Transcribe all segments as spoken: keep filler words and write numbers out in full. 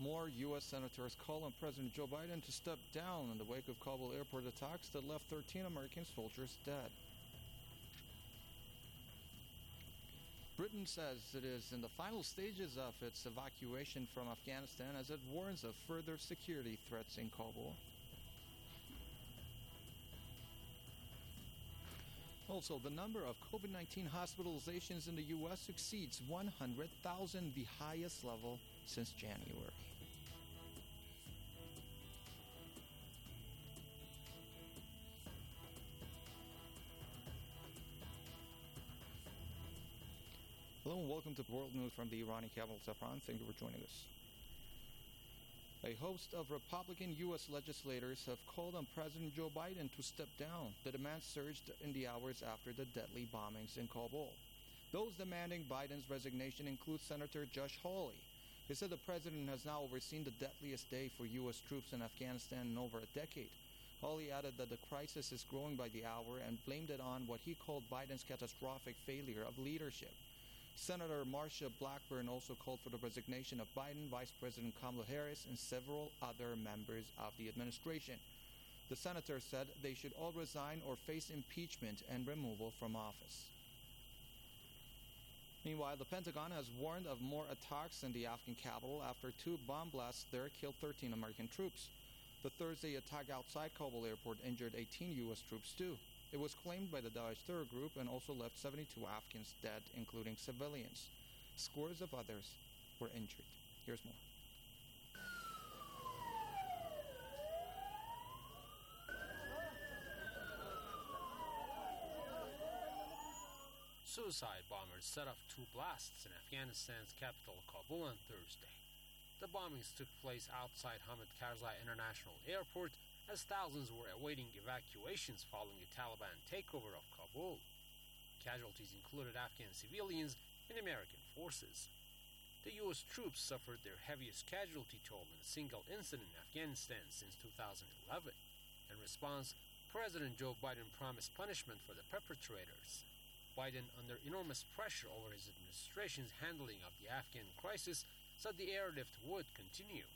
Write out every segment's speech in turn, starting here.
More U S senators call on President Joe Biden to step down in the wake of Kabul airport attacks that left thirteen American soldiers dead. Britain says it is in the final stages of its evacuation from Afghanistan as it warns of further security threats in Kabul. Also, the number of COVID nineteen hospitalizations in the U S exceeds one hundred thousand, the highest level since January. Hello and welcome to World News from the Iranian capital, Tehran. Thank you for joining us. A host of Republican U S legislators have called on President Joe Biden to step down. The demand surged in the hours after the deadly bombings in Kabul. Those demanding Biden's resignation include Senator Josh Hawley. He said the president has now overseen the deadliest day for U S troops in Afghanistan in over a decade. Hawley added that the crisis is growing by the hour and blamed it on what he called Biden's catastrophic failure of leadership. Senator Marsha Blackburn also called for the resignation of Biden, Vice President Kamala Harris, and several other members of the administration. The senator said they should all resign or face impeachment and removal from office. Meanwhile, the Pentagon has warned of more attacks in the Afghan capital after two bomb blasts there killed thirteen American troops. The Thursday attack outside Kabul airport injured eighteen U S troops too. It was claimed by the Daesh terror group and also left seventy-two Afghans dead, including civilians. Scores of others were injured. Here's more. Suicide bombers set off two blasts in Afghanistan's capital, Kabul, on Thursday. The bombings took place outside Hamid Karzai International Airport as thousands were awaiting evacuations following the Taliban takeover of Kabul. Casualties included Afghan civilians and American forces. The U S troops suffered their heaviest casualty toll in a single incident in Afghanistan since two thousand eleven. In response, President Joe Biden promised punishment for the perpetrators. Biden, under enormous pressure over his administration's handling of the Afghan crisis, said the airlift would continue.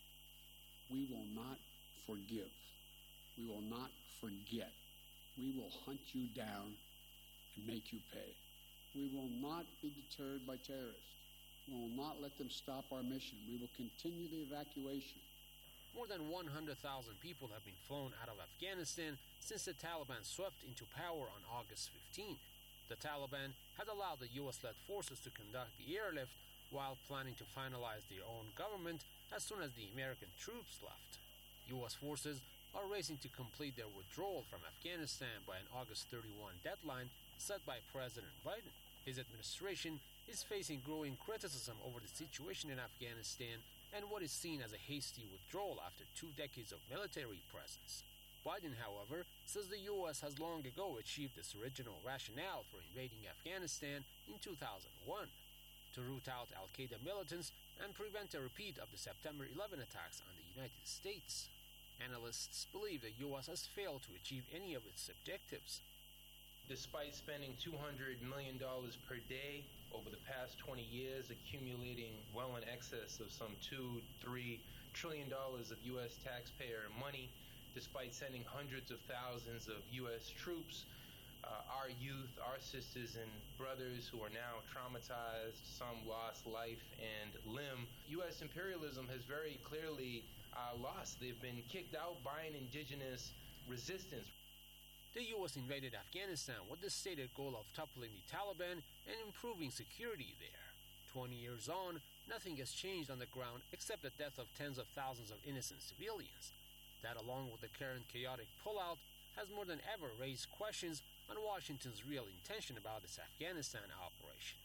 We will not forgive. We will not forget. We will hunt you down and make you pay. We will not be deterred by terrorists. We will not let them stop our mission. We will continue the evacuation. More than one hundred thousand people have been flown out of Afghanistan since the Taliban swept into power on August fifteenth. The Taliban had allowed the U S-led forces to conduct the airlift while planning to finalize their own government as soon as the American troops left. U S forces are racing to complete their withdrawal from Afghanistan by an August thirty-first deadline set by President Biden. His administration is facing growing criticism over the situation in Afghanistan and what is seen as a hasty withdrawal after two decades of military presence. Biden, however, says the U S has long ago achieved its original rationale for invading Afghanistan in two thousand one, to root out al-Qaeda militants and prevent a repeat of the September eleventh attacks on the United States. Analysts believe the U S has failed to achieve any of its objectives. Despite spending two hundred million dollars per day over the past twenty years, accumulating well in excess of some two, three trillion dollars of U S taxpayer money, despite sending hundreds of thousands of U S troops, uh, our youth, our sisters and brothers who are now traumatized, some lost life and limb, U S imperialism has very clearly uh, lost. They've been kicked out by an indigenous resistance. The U S invaded Afghanistan with the stated goal of toppling the Taliban and improving security there. Twenty years on, nothing has changed on the ground except the death of tens of thousands of innocent civilians. That, along with the current chaotic pullout, has more than ever raised questions on Washington's real intention about its Afghanistan operation.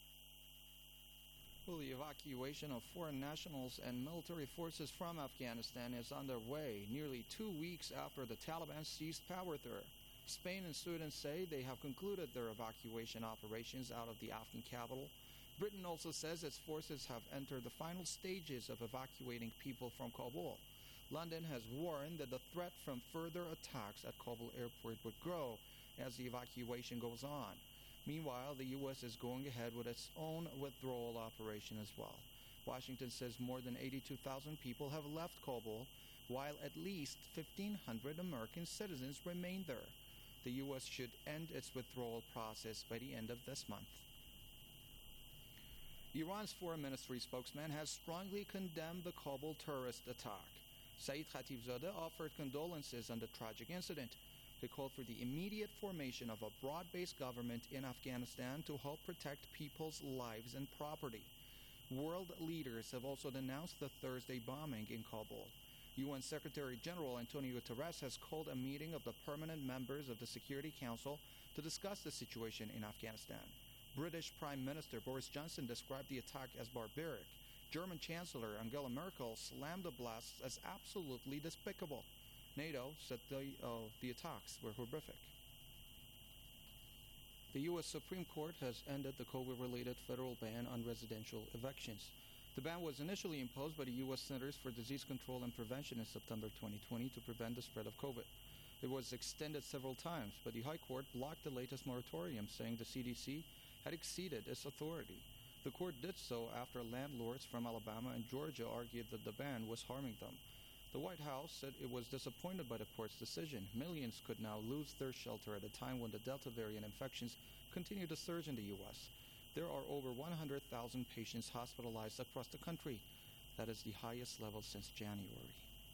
Well, the evacuation of foreign nationals and military forces from Afghanistan is underway nearly two weeks after the Taliban seized power there. Spain and Sweden say they have concluded their evacuation operations out of the Afghan capital. Britain also says its forces have entered the final stages of evacuating people from Kabul. London has warned that the threat from further attacks at Kabul airport would grow as the evacuation goes on. Meanwhile, the U S is going ahead with its own withdrawal operation as well. Washington says more than eighty-two thousand people have left Kabul, while at least fifteen hundred American citizens remain there. The U S should end its withdrawal process by the end of this month. Iran's foreign ministry spokesman has strongly condemned the Kabul terrorist attack. Saeed Khatibzadeh offered condolences on the tragic incident. He called for the immediate formation of a broad-based government in Afghanistan to help protect people's lives and property. World leaders have also denounced the Thursday bombing in Kabul. U N Secretary General Antonio Guterres has called a meeting of the permanent members of the Security Council to discuss the situation in Afghanistan. British Prime Minister Boris Johnson described the attack as barbaric. German Chancellor Angela Merkel slammed the blasts as absolutely despicable. NATO said the, uh, the attacks were horrific. The U S Supreme Court has ended the COVID-related federal ban on residential evictions. The ban was initially imposed by the U S Centers for Disease Control and Prevention in September twenty twenty to prevent the spread of COVID. It was extended several times, but the High Court blocked the latest moratorium, saying the C D C had exceeded its authority. The court did so after landlords from Alabama and Georgia argued that the ban was harming them. The White House said it was disappointed by the court's decision. Millions could now lose their shelter at a time when the Delta variant infections continue to surge in the U S. There are over one hundred thousand patients hospitalized across the country. That is the highest level since January.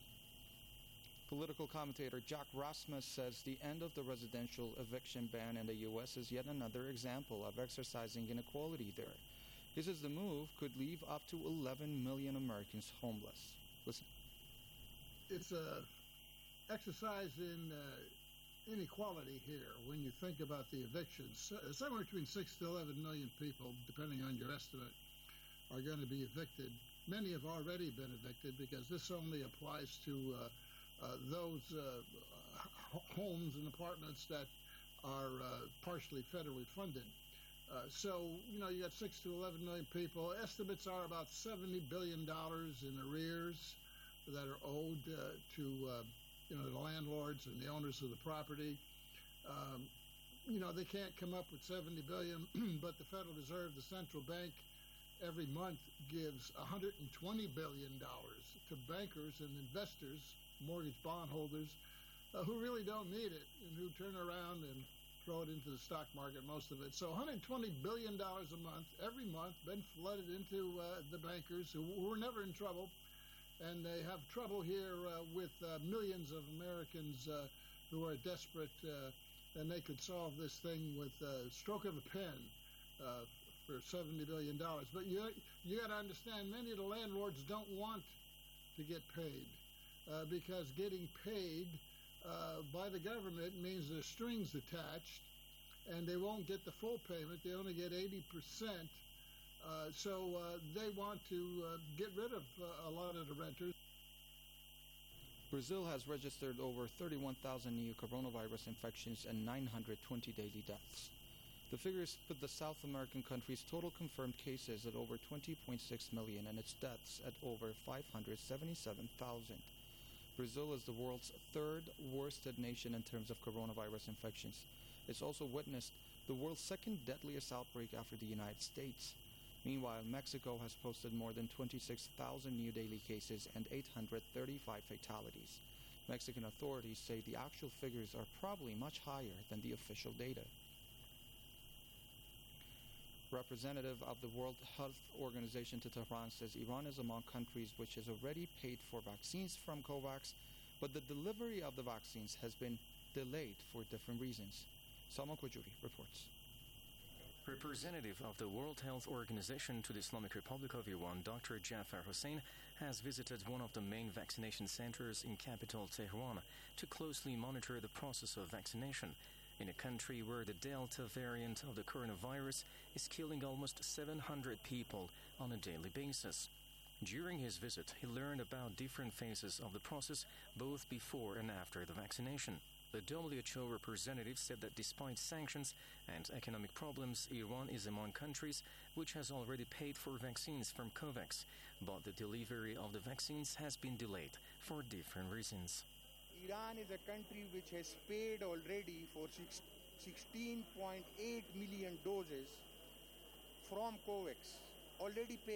Political commentator Jack Rasmus says the end of the residential eviction ban in the U S is yet another example of exercising inequality there. He says the move could leave up to eleven million Americans homeless. Listen. It's a exercise in uh, inequality here when you think about the evictions. Somewhere between six to eleven million people, depending on your estimate, are going to be evicted. Many have already been evicted because this only applies to uh, uh, those uh, homes and apartments that are uh, partially federally funded. Uh, so, you know, you got six to eleven million people. Estimates are about seventy billion dollars in arrears that are owed uh, to, uh, you know, the landlords and the owners of the property. Um, you know, they can't come up with seventy billion dollars, but the Federal Reserve, the central bank, every month gives one hundred twenty billion dollars to bankers and investors, mortgage bondholders, uh, who really don't need it and who turn around and throw it into the stock market, most of it. So one hundred twenty billion dollars a month, every month, been flooded into uh, the bankers who, who were never in trouble. And they have trouble here uh, with uh, millions of Americans uh, who are desperate, uh, and they could solve this thing with a stroke of a pen uh, for seventy billion dollars. But you, you got to understand, many of the landlords don't want to get paid uh, because getting paid uh, by the government means there's strings attached, and they won't get the full payment. They only get eighty percent. Uh, so uh, they want to uh, get rid of uh, a lot of the renters. Brazil has registered over thirty-one thousand new coronavirus infections and nine hundred twenty daily deaths. The figures put the South American country's total confirmed cases at over twenty point six million and its deaths at over five hundred seventy-seven thousand. Brazil is the world's third worst hit nation in terms of coronavirus infections. It's also witnessed the world's second deadliest outbreak after the United States. Meanwhile, Mexico has posted more than twenty-six thousand new daily cases and eight hundred thirty-five fatalities. Mexican authorities say the actual figures are probably much higher than the official data. Representative of the World Health Organization to Tehran says Iran is among countries which has already paid for vaccines from COVAX, but the delivery of the vaccines has been delayed for different reasons. Salman Khoujouri reports. Representative of the World Health Organization to the Islamic Republic of Iran, Doctor Jafar Hussein, has visited one of the main vaccination centers in capital Tehran to closely monitor the process of vaccination in a country where the Delta variant of the coronavirus is killing almost seven hundred people on a daily basis. During his visit, he learned about different phases of the process, both before and after the vaccination. The W H O representative said that despite sanctions and economic problems, Iran is among countries which has already paid for vaccines from COVAX, but the delivery of the vaccines has been delayed for different reasons. Iran is a country which has paid already for sixteen point eight million doses from COVAX, already paid.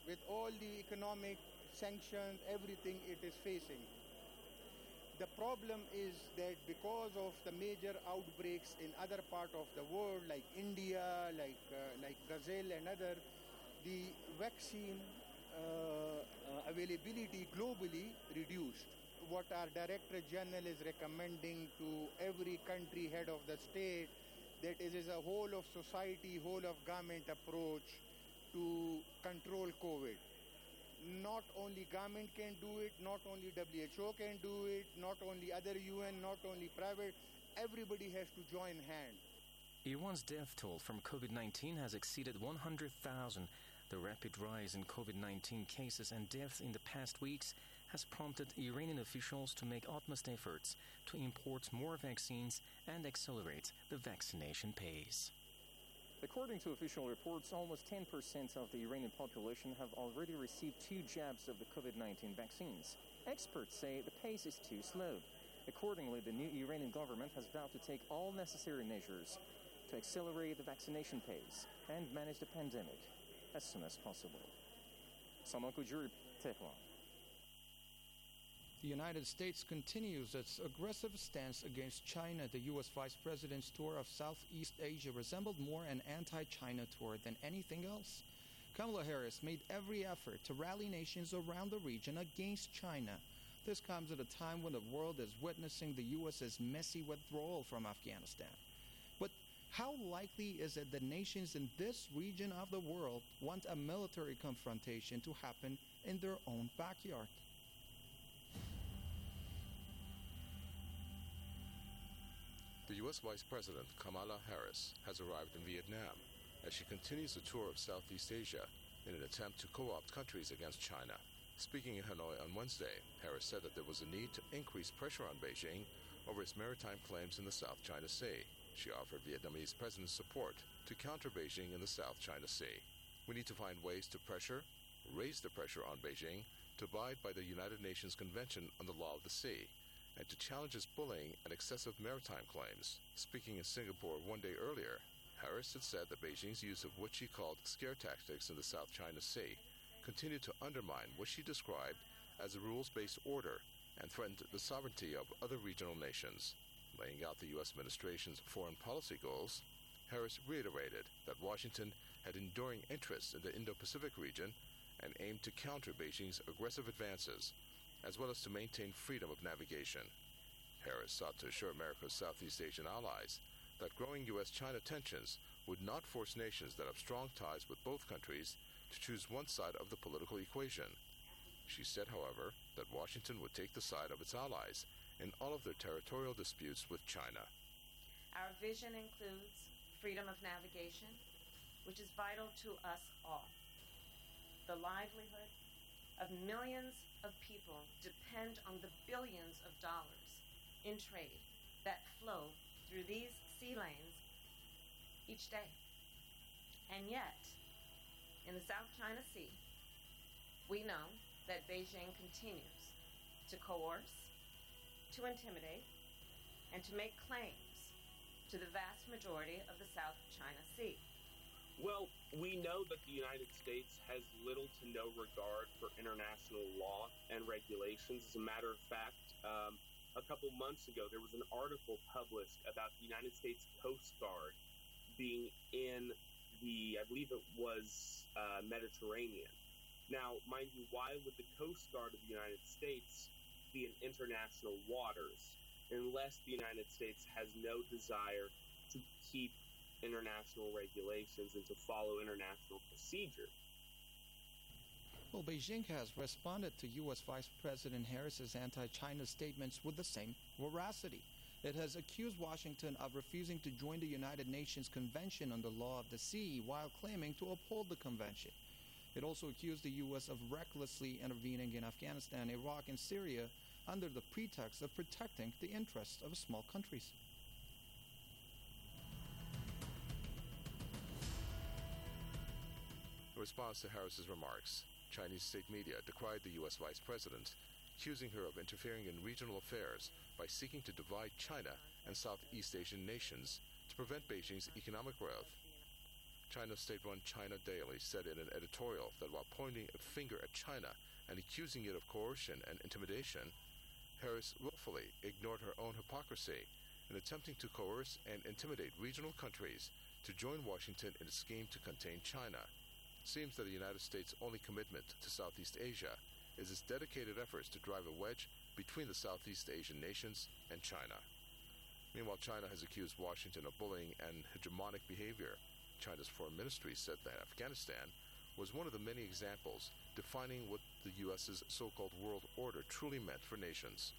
with all the economic sanctions, everything it is facing. The problem is that because of the major outbreaks in other part of the world, like India, like uh, like Brazil and other, the vaccine uh, uh, availability globally reduced. What our Director General is recommending to every country head of the state, that it is a whole of society, whole of government approach to control COVID. Not only government can do it, not only W H O can do it, not only other U N, not only private, everybody has to join hand. Iran's death toll from COVID nineteen has exceeded one hundred thousand. The rapid rise in COVID nineteen cases and deaths in the past weeks has prompted Iranian officials to make utmost efforts to import more vaccines and accelerate the vaccination pace. According to official reports, almost ten percent of the Iranian population have already received two jabs of the COVID nineteen vaccines. Experts say the pace is too slow. Accordingly, the new Iranian government has vowed to take all necessary measures to accelerate the vaccination pace and manage the pandemic as soon as possible. Salman Kujuri, Tehran. The United States continues its aggressive stance against China. The U S Vice President's tour of Southeast Asia resembled more an anti-China tour than anything else. Kamala Harris made every effort to rally nations around the region against China. This comes at a time when the world is witnessing the U S's messy withdrawal from Afghanistan. But how likely is it that nations in this region of the world want a military confrontation to happen in their own backyard? The U S Vice President Kamala Harris has arrived in Vietnam as she continues the tour of Southeast Asia in an attempt to co-opt countries against China. Speaking in Hanoi on Wednesday, Harris said that there was a need to increase pressure on Beijing over its maritime claims in the South China Sea. She offered Vietnamese President's support to counter Beijing in the South China Sea. We need to find ways to pressure, raise the pressure on Beijing to abide by the United Nations Convention on the Law of the Sea, and to challenge its bullying and excessive maritime claims. Speaking in Singapore one day earlier, Harris had said that Beijing's use of what she called scare tactics in the South China Sea continued to undermine what she described as a rules-based order and threatened the sovereignty of other regional nations. Laying out the U S administration's foreign policy goals, Harris reiterated that Washington had enduring interests in the Indo-Pacific region and aimed to counter Beijing's aggressive advances, as well as to maintain freedom of navigation. Harris sought to assure America's Southeast Asian allies that growing U S China tensions would not force nations that have strong ties with both countries to choose one side of the political equation. She said, however, that Washington would take the side of its allies in all of their territorial disputes with China. Our vision includes freedom of navigation, which is vital to us all. The livelihood of millions of people depend on the billions of dollars in trade that flow through these sea lanes each day. And yet, in the South China Sea, we know that Beijing continues to coerce, to intimidate, and to make claims to the vast majority of the South China Sea. Well, we know that the United States has little to no regard for international law and regulations. As a matter of fact, um, a couple months ago, there was an article published about the United States Coast Guard being in the, I believe it was uh, Mediterranean. Now, mind you, why would the Coast Guard of the United States be in international waters unless the United States has no desire to keep international regulations and to follow international procedure? Well, Beijing has responded to U S Vice President Harris's anti-China statements with the same veracity. It has accused Washington of refusing to join the United Nations Convention on the Law of the Sea while claiming to uphold the convention. It also accused the U S of recklessly intervening in Afghanistan, Iraq, and Syria under the pretext of protecting the interests of small countries. In response to Harris's remarks, Chinese state media decried the U S Vice President, accusing her of interfering in regional affairs by seeking to divide China and Southeast Asian nations to prevent Beijing's economic growth. China's state-run China Daily said in an editorial that while pointing a finger at China and accusing it of coercion and intimidation, Harris willfully ignored her own hypocrisy in attempting to coerce and intimidate regional countries to join Washington in a scheme to contain China. It seems that the United States' only commitment to Southeast Asia is its dedicated efforts to drive a wedge between the Southeast Asian nations and China. Meanwhile, China has accused Washington of bullying and hegemonic behavior. China's foreign ministry said that Afghanistan was one of the many examples defining what the U S's so-called world order truly meant for nations.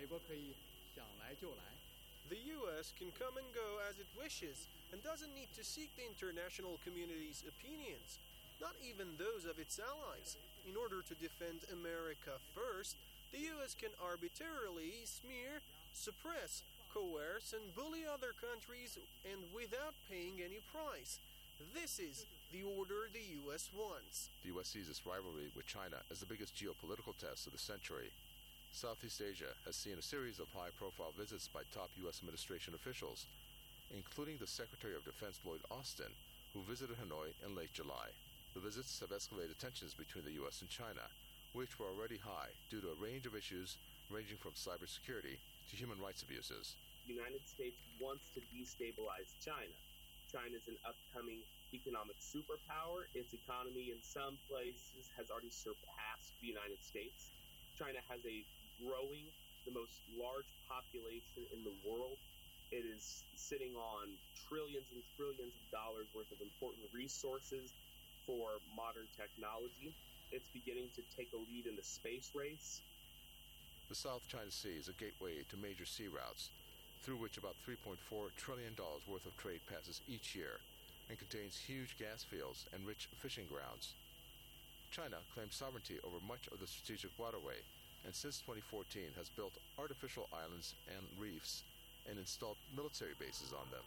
The U S can come and go as it wishes and doesn't need to seek the international community's opinions, not even those of its allies. In order to defend America first, the U S can arbitrarily smear, suppress, coerce, and bully other countries, and without paying any price. This is the order the U S wants. The U S sees its rivalry with China as the biggest geopolitical test of the century. Southeast Asia has seen a series of high-profile visits by top U S administration officials, including the Secretary of Defense Lloyd Austin, who visited Hanoi in late July. The visits have escalated tensions between the U S and China, which were already high due to a range of issues ranging from cybersecurity to human rights abuses. The United States wants to destabilize China. China is an upcoming economic superpower. Its economy in some places has already surpassed the United States. China has a growing, the most large population in the world. It is sitting on trillions and trillions of dollars worth of important resources for modern technology. It's beginning to take a lead in the space race. The South China Sea is a gateway to major sea routes, through which about three point four trillion dollars worth of trade passes each year, and contains huge gas fields and rich fishing grounds. China claims sovereignty over much of the strategic waterway, and since twenty fourteen has built artificial islands and reefs and installed military bases on them.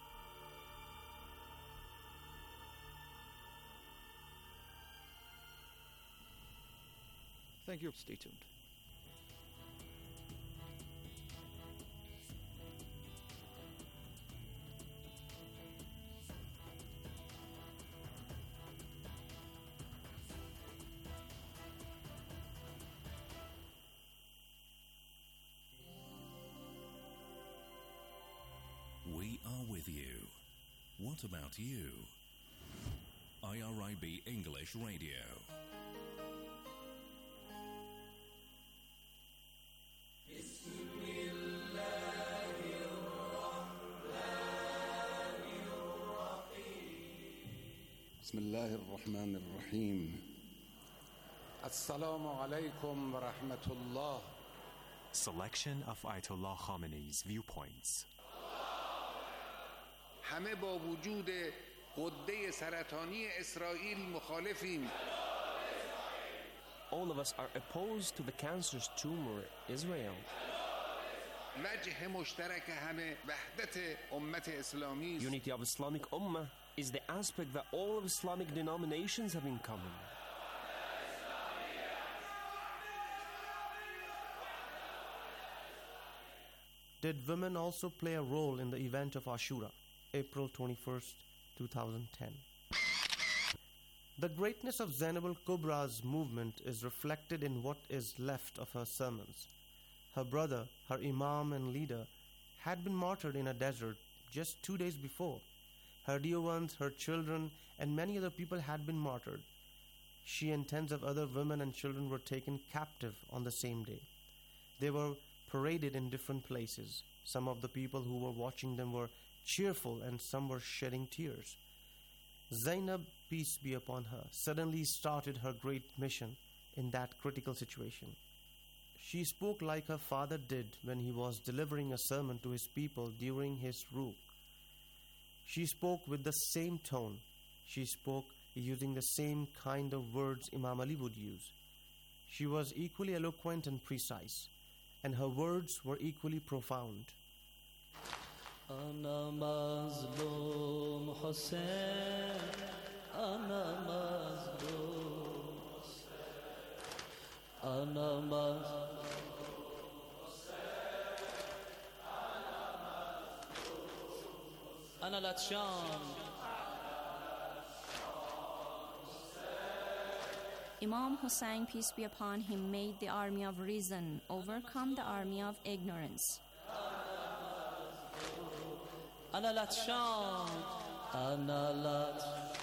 Thank you. Stay tuned. We are with you. What about you? I R I B English Radio. بسم الله الرحمن الرحيم السلام عليكم ورحمة الله. Selection of Ayatollah Khamenei's viewpoints. همه با وجود غده سرطانی اسرائیل مخالفیم. All of us are opposed to the cancerous tumor Israel. وجه مشترک همه وحدت امت اسلامی. Unity of Islamic Ummah is the aspect that all of Islamic denominations have in common. Did women also play a role in the event of Ashura, April twenty-first, twenty ten? The greatness of Zainab al-Kubra's movement is reflected in what is left of her sermons. Her brother, her imam and leader, had been martyred in a desert just two days before. Her dear ones, her children, and many other people had been martyred. She and tens of other women and children were taken captive on the same day. They were paraded in different places. Some of the people who were watching them were cheerful and some were shedding tears. Zainab, peace be upon her, suddenly started her great mission in that critical situation. She spoke like her father did when he was delivering a sermon to his people during his ruq. She spoke with the same tone. She spoke using the same kind of words Imam Ali would use. She was equally eloquent and precise, and her words were equally profound. Ana mazlum Hussein, ana mazlum Hussein, ana mazlum Hussein, ana mazlum Hussein, ana latshan, Imam Hussein, peace be upon him, made the army of reason overcome the army of ignorance. أنا لا تشان أنا لا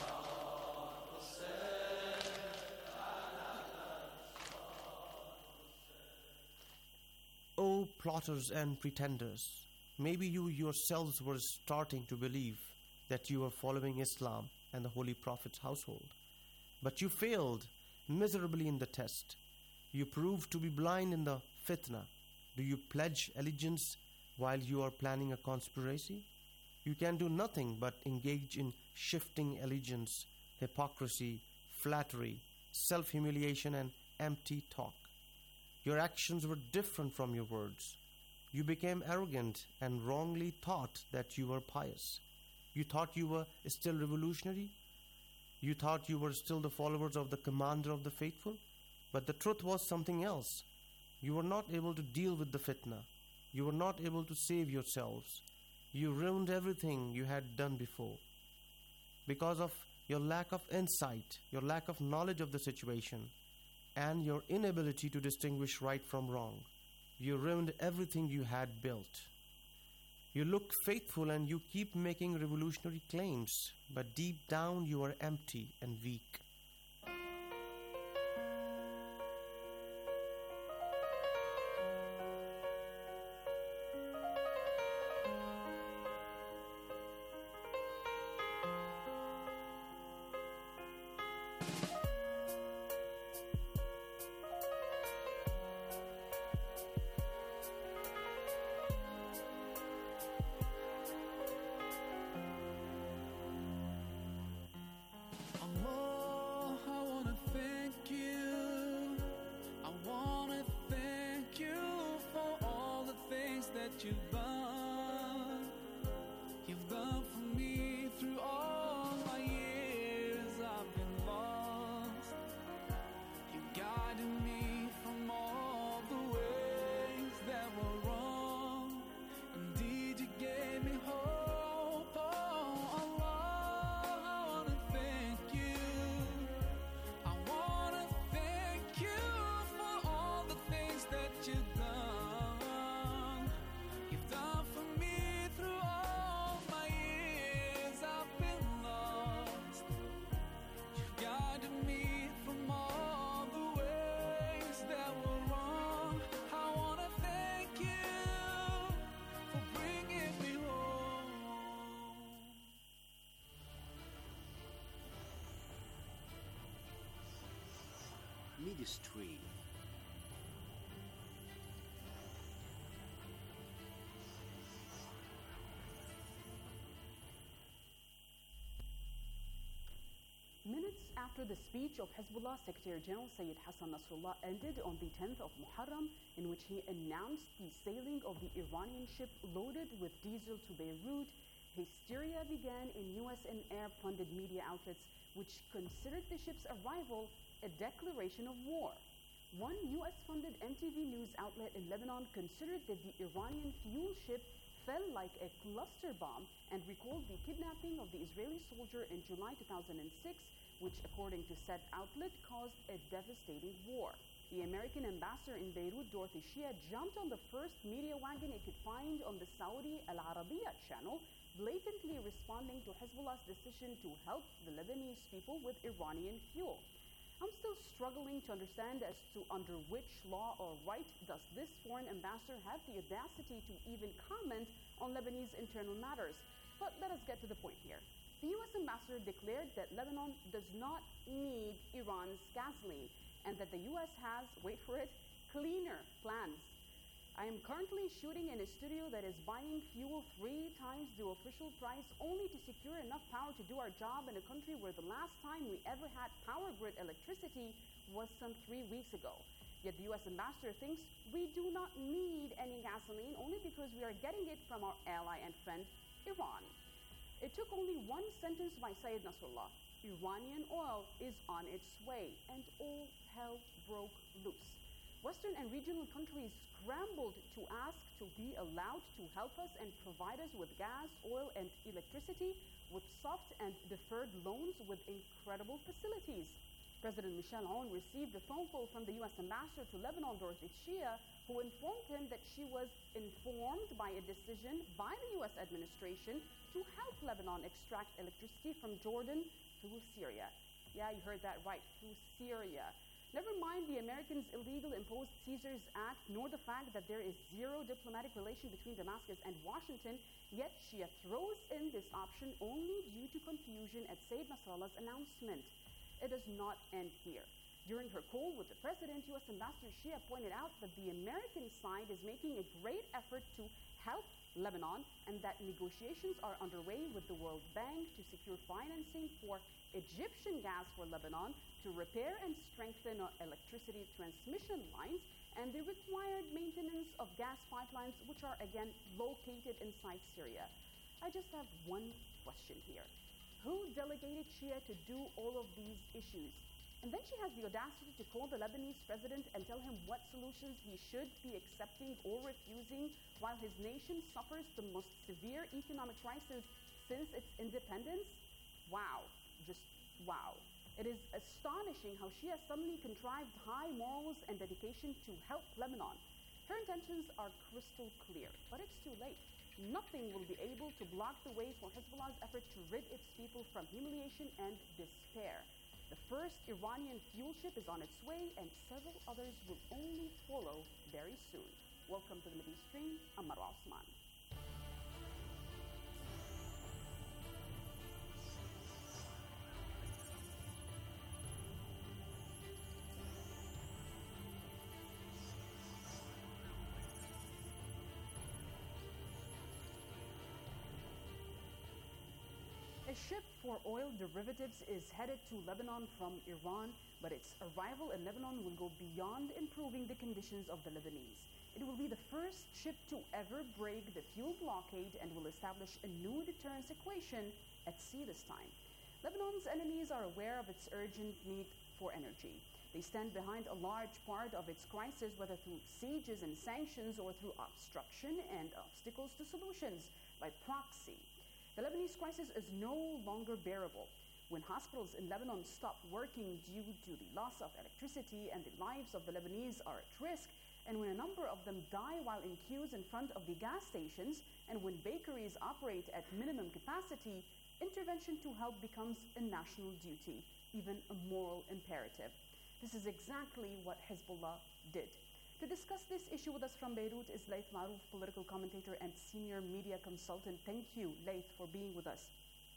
O plotters and pretenders, maybe you yourselves were starting to believe that you were following Islam and the Holy Prophet's household. But you failed miserably in the test. You proved to be blind in the fitna. Do you pledge allegiance while you are planning a conspiracy? You can do nothing but engage in shifting allegiance, hypocrisy, flattery, self-humiliation, and empty talk. Your actions were different from your words. You became arrogant and wrongly thought that you were pious. You thought you were still revolutionary. You thought you were still the followers of the commander of the faithful. But the truth was something else. You were not able to deal with the fitna. You were not able to save yourselves. You ruined everything you had done before. Because of your lack of insight, your lack of knowledge of the situation, and your inability to distinguish right from wrong, you ruined everything you had built. You look faithful and you keep making revolutionary claims, but deep down you are empty and weak. You've done, you've done for me through all my years I've been lost. You guided me from all the ways that were wrong. Indeed, you gave me hope. Oh, Allah, I wanna thank you. I wanna thank you for all the things that you've done. Midstream. Minutes after the speech of Hezbollah Secretary General Sayyid Hassan Nasrallah ended on the tenth of Muharram, in which he announced the sailing of the Iranian ship loaded with diesel to Beirut, hysteria began in U S and air-funded media outlets which considered the ship's arrival a declaration of war. One U S-funded M T V news outlet in Lebanon considered that the Iranian fuel ship fell like a cluster bomb and recalled the kidnapping of the Israeli soldier in July two thousand six, which, according to said outlet, caused a devastating war. The American ambassador in Beirut, Dorothy Shia, jumped on the first media wagon it could find on the Saudi Al Arabiya channel, blatantly responding to Hezbollah's decision to help the Lebanese people with Iranian fuel. I'm still struggling to understand as to under which law or right does this foreign ambassador have the audacity to even comment on Lebanese internal matters. But let us get to the point here. The U S ambassador declared that Lebanon does not need Iran's gasoline and that the U S has, wait for it, cleaner plans. I am currently shooting in a studio that is buying fuel three times the official price only to secure enough power to do our job in a country where the last time we ever had power grid electricity was some three weeks ago. Yet the U S ambassador thinks we do not need any gasoline only because we are getting it from our ally and friend, Iran. It took only one sentence by Sayyid Nasrallah. Iranian oil is on its way, and all hell broke loose. Western and regional countries scrambled to ask to be allowed to help us and provide us with gas, oil, and electricity with soft and deferred loans with incredible facilities. President Michel Aoun received a phone call from the U S ambassador to Lebanon, Dorothy Shia, who informed him that she was informed by a decision by the U S administration to help Lebanon extract electricity from Jordan through Syria. Yeah, you heard that right, through Syria. Never mind the Americans' illegal imposed Caesars Act, nor the fact that there is zero diplomatic relation between Damascus and Washington, yet Shia throws in this option only due to confusion at Sayyid Nasrallah's announcement. It does not end here. During her call with the president, U S Ambassador Shia pointed out that the American side is making a great effort to help Lebanon and that negotiations are underway with the World Bank to secure financing for Egyptian gas for Lebanon, to repair and strengthen electricity transmission lines, and the required maintenance of gas pipelines, which are again located inside Syria. I just have one question here. Who delegated Shia to do all of these issues? And then she has the audacity to call the Lebanese president and tell him what solutions he should be accepting or refusing while his nation suffers the most severe economic crisis since its independence? Wow, just wow. It is astonishing how Shia suddenly contrived high morals and dedication to help Lebanon. Her intentions are crystal clear, but it's too late. Nothing will be able to block the way for Hezbollah's effort to rid its people from humiliation and despair. The first Iranian fuel ship is on its way, and several others will only follow very soon. Welcome to the Middle East Stream. I'm Marwa Osman. A ship for oil derivatives is headed to Lebanon from Iran, but its arrival in Lebanon will go beyond improving the conditions of the Lebanese. It will be the first ship to ever break the fuel blockade and will establish a new deterrence equation at sea this time. Lebanon's enemies are aware of its urgent need for energy. They stand behind a large part of its crisis, whether through sieges and sanctions or through obstruction and obstacles to solutions by proxy. The Lebanese crisis is no longer bearable. When hospitals in Lebanon stop working due to the loss of electricity and the lives of the Lebanese are at risk, and when a number of them die while in queues in front of the gas stations, and when bakeries operate at minimum capacity, intervention to help becomes a national duty, even a moral imperative. This is exactly what Hezbollah did. To discuss this issue with us from Beirut is Laith Marouf, political commentator and senior media consultant. Thank you, Laith, for being with us.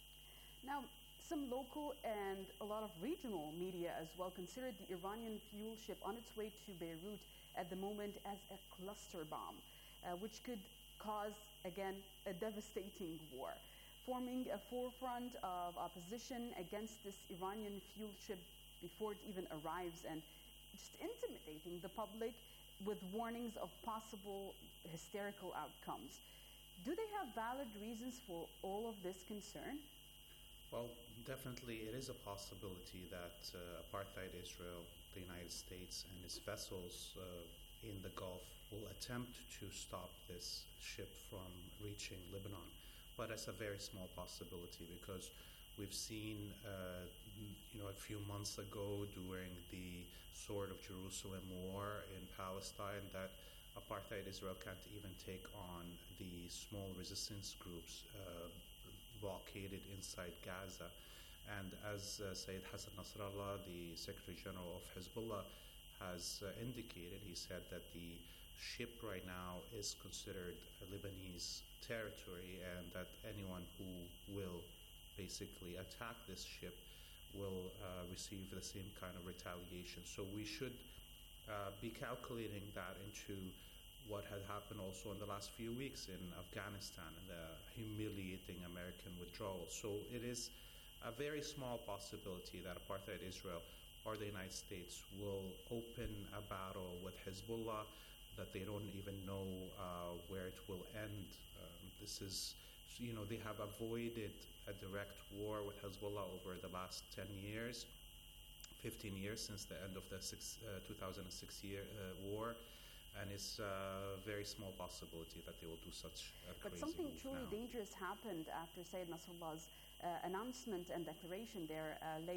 Now, some local and a lot of regional media as well considered the Iranian fuel ship on its way to Beirut at the moment as a cluster bomb, uh, which could cause, again, a devastating war, forming a forefront of opposition against this Iranian fuel ship before it even arrives and just intimidating the public with warnings of possible hysterical outcomes. Do they have valid reasons for all of this concern? Well, definitely it is a possibility that uh, apartheid Israel, the United States, and its vessels uh, in the Gulf will attempt to stop this ship from reaching Lebanon. But it's a very small possibility because we've seen, uh, you know, a few months ago during the Sword of Jerusalem war in Palestine that apartheid Israel can't even take on the small resistance groups uh, blockaded inside Gaza. And as uh, Sayyid Hassan Nasrallah, the Secretary General of Hezbollah, has uh, indicated, he said that the ship right now is considered Lebanese territory and that anyone who will basically attack this ship will uh, receive the same kind of retaliation. So we should uh, be calculating that into what had happened also in the last few weeks in Afghanistan and the humiliating American withdrawal. So it is a very small possibility that apartheid Israel or the United States will open a battle with Hezbollah that they don't even know uh, where it will end. Um, this is, you know, they have avoided a direct war with Hezbollah over the last ten years, fifteen years since the end of the six, uh, two thousand six year uh, war, and it's a very small possibility that they will do such a But crazy something move truly now. dangerous happened after Sayyid Nasrallah's uh, announcement and declaration there, uh, Laith.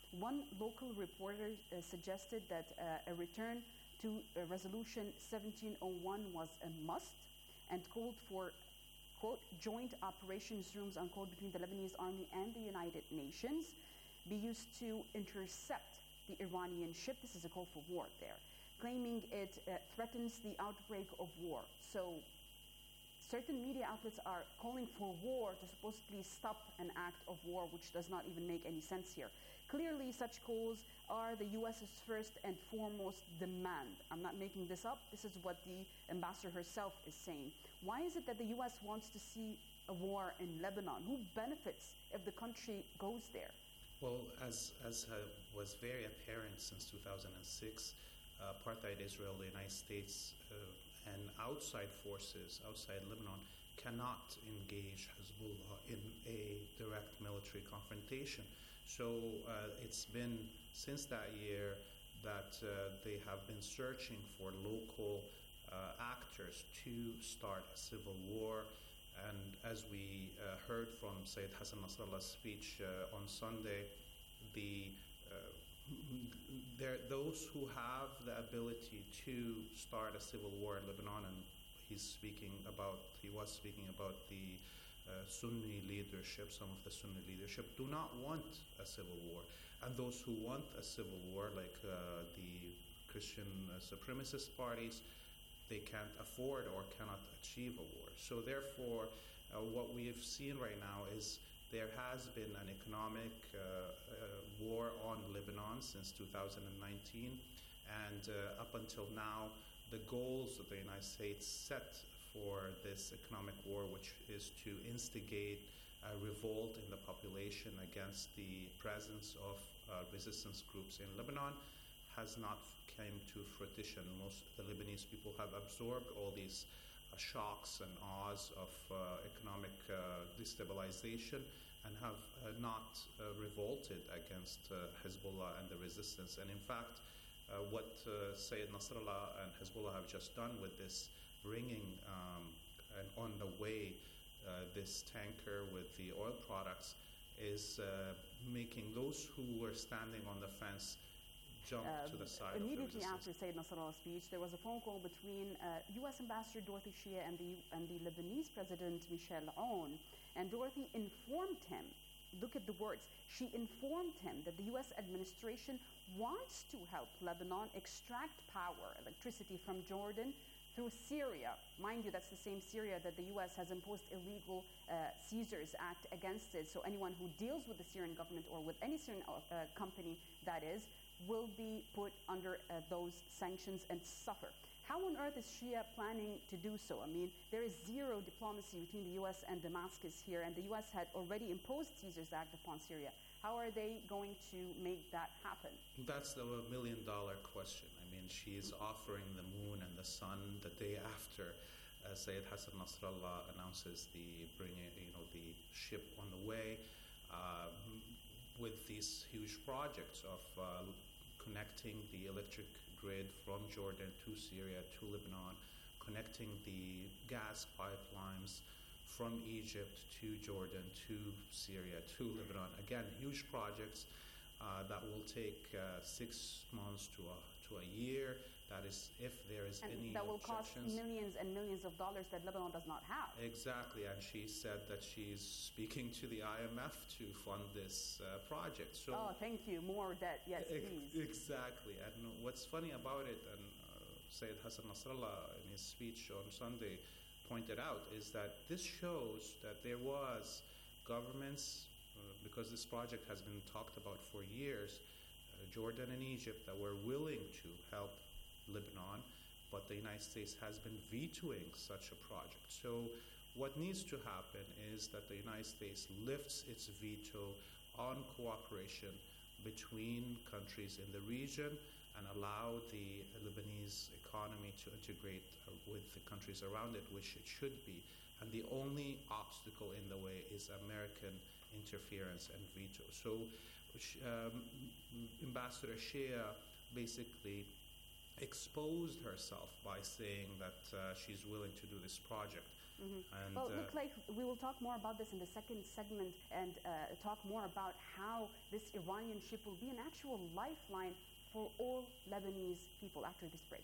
One local reporter uh, suggested that uh, a return to uh, Resolution seventeen oh one was a must and called for, quote, joint operations rooms, unquote, between the Lebanese army and the United Nations be used to intercept the Iranian ship. This is a call for war there, claiming it uh, threatens the outbreak of war. So certain media outlets are calling for war to supposedly stop an act of war, which does not even make any sense here. Clearly, such calls are the U S's first and foremost demand. I'm not making this up. This is what the ambassador herself is saying. Why is it that the U S wants to see a war in Lebanon? Who benefits if the country goes there? Well, as, as uh, was very apparent since two thousand six, uh, apartheid Israel, the United States, uh, and outside forces outside Lebanon cannot engage Hezbollah in a direct military confrontation. So uh, it's been since that year that uh, they have been searching for local uh, actors to start a civil war. And as we uh, heard from Sayyid Hassan Nasrallah's speech uh, on Sunday, the uh, there those who have the ability to start a civil war in Lebanon, and he's speaking about he was speaking about the uh, Sunni leadership, some of the Sunni leadership do not want a civil war, and those who want a civil war, like uh, the Christian uh, supremacist parties, they can't afford or cannot achieve a war. So therefore, uh, what we have seen right now is there has been an economic uh, uh, war on Lebanon since two thousand nineteen, and uh, up until now, the goals that the United States set for this economic war, which is to instigate a revolt in the population against the presence of uh, resistance groups in Lebanon, has not came to fruition. Most of the Lebanese people have absorbed all these uh, shocks and awes of uh, economic uh, destabilization and have uh, not uh, revolted against uh, Hezbollah and the resistance. And in fact, uh, what uh, Sayyid Nasrallah and Hezbollah have just done with this, bringing um, and on the way uh, this tanker with the oil products, is uh, making those who were standing on the fence jump Um, to the side immediately of the after Sayyid Nasrallah's speech, there was a phone call between uh, U S Ambassador Dorothy Shia and the and the Lebanese President Michel Aoun, and Dorothy informed him. Look at the words. She informed him that the U S administration wants to help Lebanon extract power, electricity from Jordan through Syria. Mind you, that's the same Syria that the U S has imposed illegal uh, Caesars Act against it. So anyone who deals with the Syrian government or with any Syrian uh, company, that is, will be put under uh, those sanctions and suffer. How on earth is Shia planning to do so? I mean, there is zero diplomacy between the U S and Damascus here, and the U S had already imposed Caesar's Act upon Syria. How are they going to make that happen? That's the million dollar question. I mean, she is offering the moon and the sun the day after uh, Sayyid Hassan Nasrallah announces the bringing, you know, the ship on the way, uh, with these huge projects of uh, connecting the electric grid from Jordan to Syria to Lebanon, connecting the gas pipelines from Egypt to Jordan to Syria to Lebanon. Again, huge projects uh, that will take uh, six months to a, to a year. That is, if there is and any that will objections. cost millions and millions of dollars that Lebanon does not have. Exactly, and she said that she's speaking to the I M F to fund this uh, project. So oh, thank you. More debt, yes, ex- please. Exactly, and what's funny about it, and uh, Sayyid Hassan Nasrallah in his speech on Sunday pointed out, is that this shows that there was governments, uh, because this project has been talked about for years, uh, Jordan and Egypt, that were willing to help Lebanon, but the United States has been vetoing such a project. So what needs to happen is that the United States lifts its veto on cooperation between countries in the region and allow the Lebanese economy to integrate uh, with the countries around it, which it should be. And the only obstacle in the way is American interference and veto. So um, Ambassador Shia basically exposed herself by saying that uh, she's willing to do this project. Mhm. And, well, uh, look like we will talk more about this in the second segment and uh, talk more about how this Iranian ship will be an actual lifeline for all Lebanese people after this break.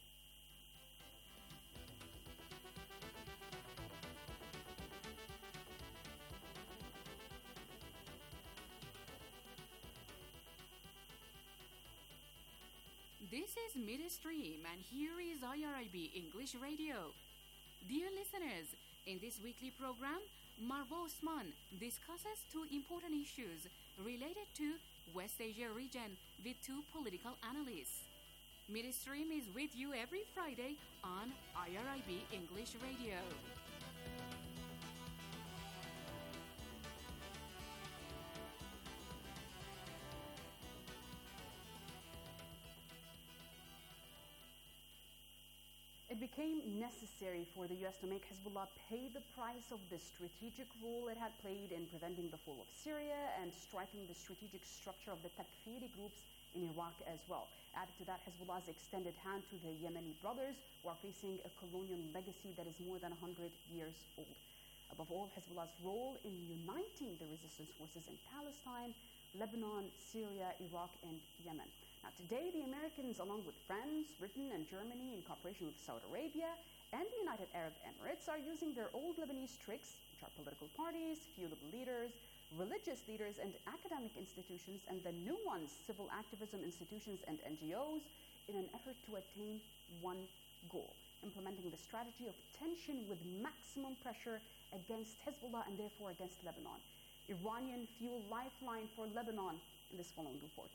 This is Midstream, and here is I R I B English Radio. Dear listeners, in this weekly program, Marwa Osman discusses two important issues related to West Asia region with two political analysts. Midstream is with you every Friday on I R I B English Radio. It became necessary for the U S to make Hezbollah pay the price of the strategic role it had played in preventing the fall of Syria and striking the strategic structure of the Takfiri groups in Iraq as well. Added to that, Hezbollah's extended hand to the Yemeni brothers, who are facing a colonial legacy that is more than one hundred years old. Above all, Hezbollah's role in uniting the resistance forces in Palestine, Lebanon, Syria, Iraq, and Yemen. Now, today, the Americans, along with France, Britain, and Germany, in cooperation with Saudi Arabia and the United Arab Emirates, are using their old Lebanese tricks, which are political parties, feudal leaders, religious leaders, and academic institutions, and the new ones, civil activism institutions and N G Os, in an effort to attain one goal: implementing the strategy of tension with maximum pressure against Hezbollah and therefore against Lebanon. Iranian fuel lifeline for Lebanon in this following report.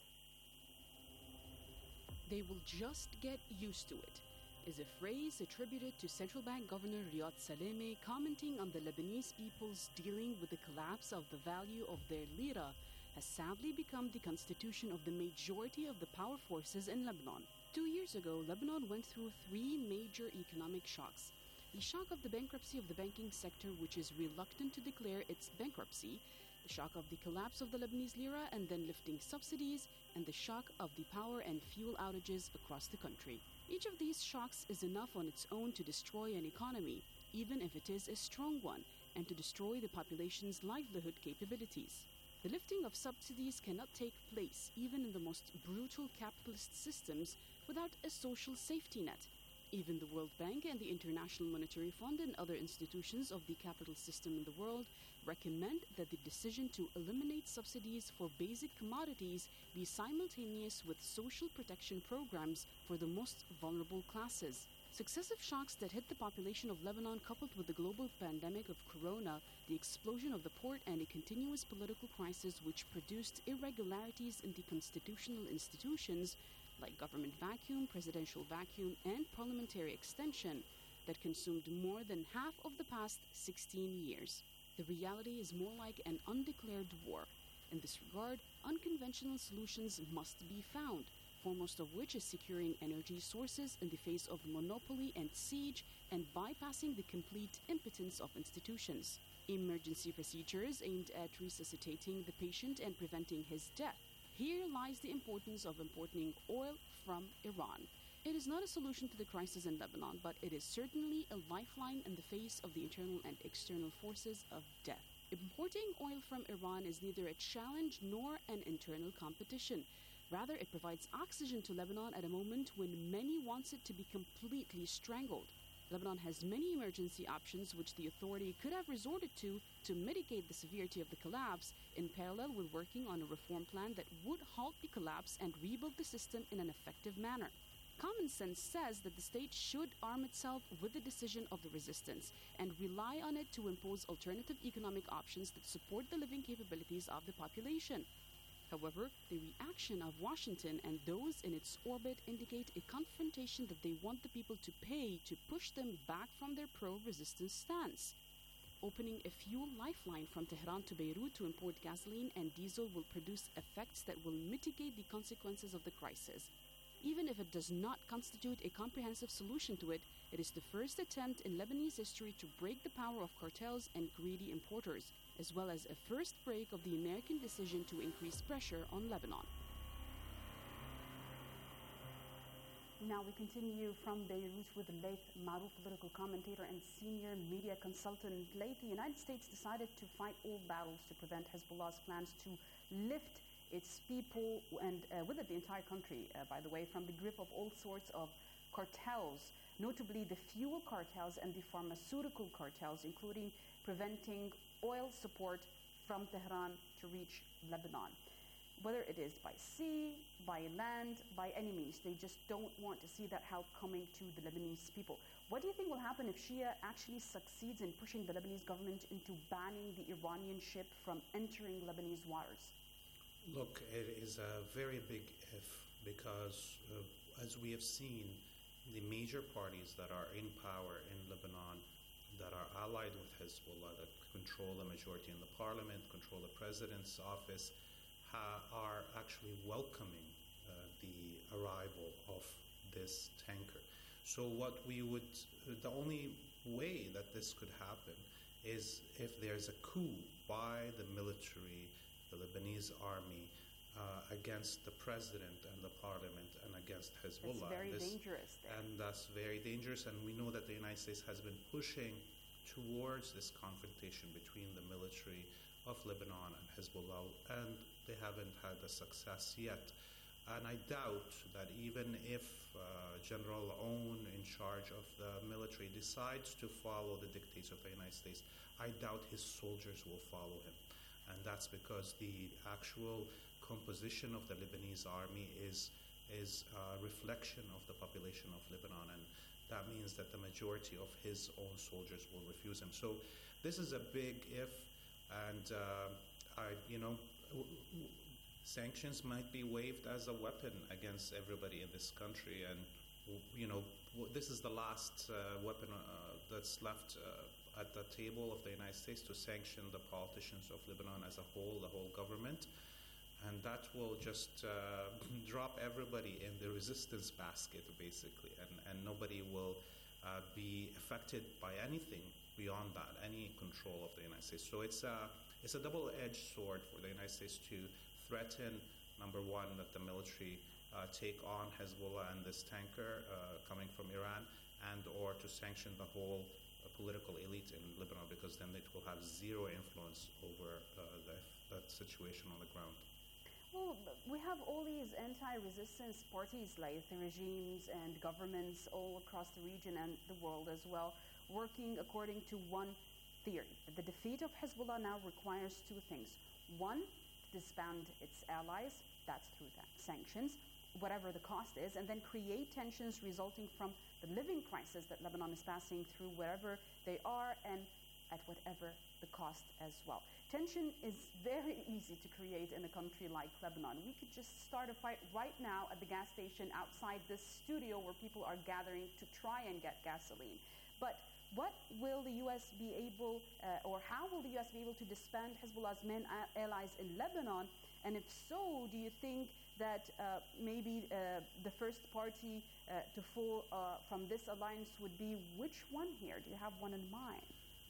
They will just get used to it, is a phrase attributed to Central Bank Governor Riyad Salameh commenting on the Lebanese people's dealing with the collapse of the value of their lira has sadly become the constitution of the majority of the power forces in Lebanon. Two years ago, Lebanon went through three major economic shocks. The shock of the bankruptcy of the banking sector, which is reluctant to declare its bankruptcy, the shock of the collapse of the Lebanese lira and then lifting subsidies, and the shock of the power and fuel outages across the country. Each of these shocks is enough on its own to destroy an economy, even if it is a strong one, and to destroy the population's livelihood capabilities. The lifting of subsidies cannot take place, even in the most brutal capitalist systems, without a social safety net. Even the World Bank and the International Monetary Fund and other institutions of the capital system in the world recommend that the decision to eliminate subsidies for basic commodities be simultaneous with social protection programs for the most vulnerable classes. Successive shocks that hit the population of Lebanon, coupled with the global pandemic of corona, the explosion of the port, and a continuous political crisis which produced irregularities in the constitutional institutions like government vacuum, presidential vacuum, and parliamentary extension, that consumed more than half of the past sixteen years. The reality is more like an undeclared war. In this regard, unconventional solutions must be found, foremost of which is securing energy sources in the face of monopoly and siege and bypassing the complete impotence of institutions. Emergency procedures aimed at resuscitating the patient and preventing his death. Here lies the importance of importing oil from Iran. It is not a solution to the crisis in Lebanon, but it is certainly a lifeline in the face of the internal and external forces of death. Importing oil from Iran is neither a challenge nor an internal competition. Rather, it provides oxygen to Lebanon at a moment when many want it to be completely strangled. Lebanon has many emergency options which the authority could have resorted to to mitigate the severity of the collapse, in parallel with working on a reform plan that would halt the collapse and rebuild the system in an effective manner. Common sense says that the state should arm itself with the decision of the resistance and rely on it to impose alternative economic options that support the living capabilities of the population. However, the reaction of Washington and those in its orbit indicate a confrontation that they want the people to pay to push them back from their pro-resistance stance. Opening a fuel lifeline from Tehran to Beirut to import gasoline and diesel will produce effects that will mitigate the consequences of the crisis. Even if it does not constitute a comprehensive solution to it, it is the first attempt in Lebanese history to break the power of cartels and greedy importers, as well as a first break of the American decision to increase pressure on Lebanon. Now we continue from Beirut with Laith Marouf, political commentator and senior media consultant. Laith, the United States decided to fight all battles to prevent Hezbollah's plans to lift its people and uh, with it the entire country, uh, by the way, from the grip of all sorts of cartels, notably the fuel cartels and the pharmaceutical cartels, including preventing oil support from Tehran to reach Lebanon. Whether it is by sea, by land, by any means, they just don't want to see that help coming to the Lebanese people. What do you think will happen if Shia actually succeeds in pushing the Lebanese government into banning the Iranian ship from entering Lebanese waters? Look, it is a very big if, because uh, as we have seen, the major parties that are in power in Lebanon, that are allied with Hezbollah, that control the majority in the parliament, control the president's office, ha- are actually welcoming uh, the arrival of this tanker. So what we would, the only way that this could happen is if there's a coup by the military, the Lebanese army, uh, against the president and the parliament and against Hezbollah. That's very and this, dangerous. There. And that's very dangerous. And we know that the United States has been pushing towards this confrontation between the military of Lebanon and Hezbollah, and they haven't had a success yet. And I doubt that even if uh, General Aoun, in charge of the military, decides to follow the dictates of the United States, I doubt his soldiers will follow him. And that's because the actual composition of the Lebanese army is is a reflection of the population of Lebanon, and that means that the majority of his own soldiers will refuse him. So this is a big if, and uh, I, you know, w- w- sanctions might be waived as a weapon against everybody in this country, and you know, w- this is the last uh, weapon uh, that's left uh, at the table of the United States to sanction the politicians of Lebanon as a whole, the whole government. And that will just uh, drop everybody in the resistance basket, basically, and, and nobody will uh, be affected by anything beyond that, any control of the United States. So it's a, it's a double-edged sword for the United States to threaten, number one, that the military uh, take on Hezbollah and this tanker uh, coming from Iran, and or to sanction the whole uh, political elite in Lebanon, because then it will have zero influence over uh, the, that situation on the ground. Well, we have all these anti-resistance parties, like the regimes and governments all across the region and the world as well, working according to one theory. The defeat of Hezbollah now requires two things. One, to disband its allies, that's through that sanctions, whatever the cost is, and then create tensions resulting from the living crisis that Lebanon is passing through wherever they are and at whatever the cost as well. Tension is very easy to create in a country like Lebanon. We could just start a fight right now at the gas station outside this studio where people are gathering to try and get gasoline. But what will the U S be able, uh, or how will the U S be able to disband Hezbollah's main a- allies in Lebanon? And if so, do you think that uh, maybe uh, the first party uh, to fall uh, from this alliance would be which one here? Do you have one in mind?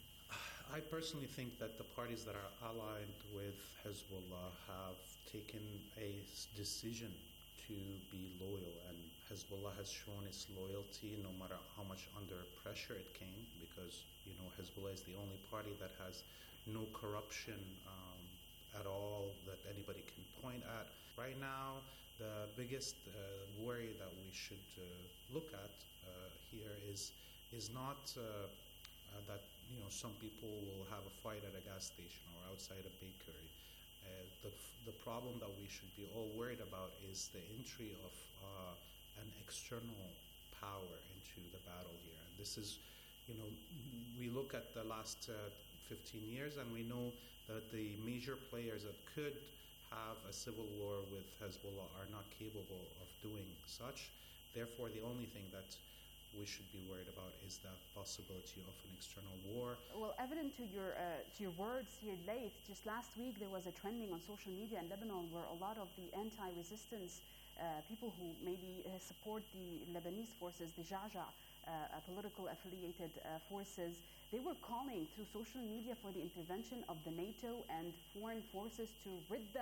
I personally think that the parties that are allied with Hezbollah have taken a decision to be loyal, and Hezbollah has shown its loyalty no matter how much under pressure it came, because, you know, Hezbollah is the only party that has no corruption um, at all that anybody can point at. Right now, the biggest uh, worry that we should uh, look at uh, here is is not uh, uh, that you know some people will have a fight at a gas station or outside a bakery. Uh, the the problem that we should be all worried about is the entry of uh, an external power into the battle here. And this is, you know, we look at the last uh, fifteen years, and we know that the major players that could have a civil war with Hezbollah are not capable of doing such. Therefore, the only thing that we should be worried about is the possibility of an external war. Well, evident to your uh, to your words here, Laith, just last week there was a trending on social media in Lebanon where a lot of the anti-resistance uh, people who maybe uh, support the Lebanese forces, the Jaja, uh, political affiliated uh, forces, they were calling through social media for the intervention of the NATO and foreign forces to rid them